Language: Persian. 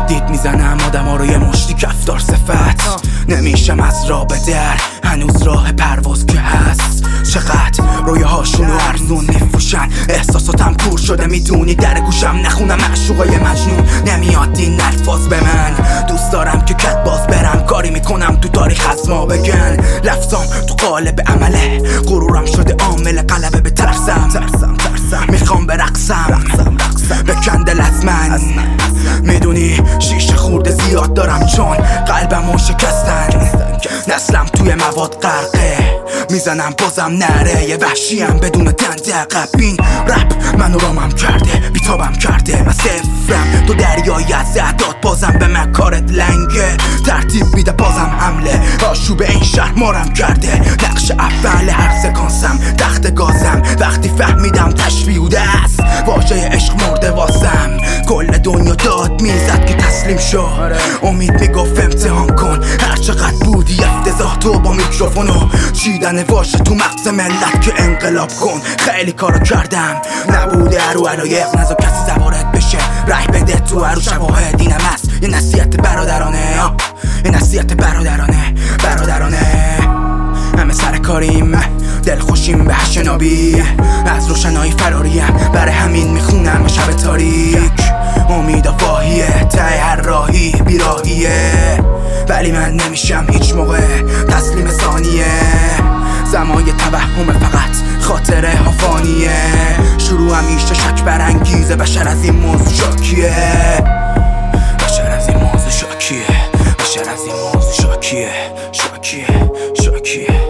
دید میزنم آدم ها رو یه مشتی کفتار صفت. نمیشم از راه به در، هنوز راه پرواز که هست. چقدر رویاهاشونو ارزون میفروشن، احساساتم کور شده میدونی در گوشم نخونم معشوقای مجنون. نمیاد این الفاظ به من، دوست دارم که کت باز برم، کاری میکنم تو تاریخ از ما بگن. لفظام تو قالب عمله، غرورم شده عامل غلبه به ترسم. میخوام برقصم بکن دل از من، میدونی شیشه خورده زیاد دارم چون قلبمو شکستن. نسلم توی مواد غرقه، میزنم بازم نره، یه وحشیم بدون دندقه. بین رپ منو رامم کرده، بیتابم کرده و صفرم تو دریایی از اعداد. بازم به من کارت لنگه، ترتیب میده بازم حمله. آشوب این شهر مارم کرده، نقش اول هر سکانسم تخت گازم. وقتی فهمیدم تشبیهوده است، واژه عشق مرده واسم. کل دنیا داد میزد که تسلیم شو، امید میگفت امتحان کن. هر چقدر بودی افتضاح تو با میکروفونو چیدن واژه تو مغز ملت که انقلاب کن. خیلی کارو کردم، نبوده رو علایق نزا کسی زوارد بشه. رای بده تو رو شواهد، اینم هست یه نصیحت برادرانه، یه نصیحت برادرانه. همه سر کاریم، دل خوشیم به شنابی، از روشنایی فراریم. برای همین میخونم شب تاریک، امید واهیه ته هر راهی بیراهیه. ولی من نمیشم هیچ موقع تسلیم ثانیه، زمای توهم فقط خاطره ها فانیه. شروع همیشه شک برانگیزه، بشر از این موضوع شاکیه، بشر از این موضوع شاکیه، بشر از این موضوع شاکیه.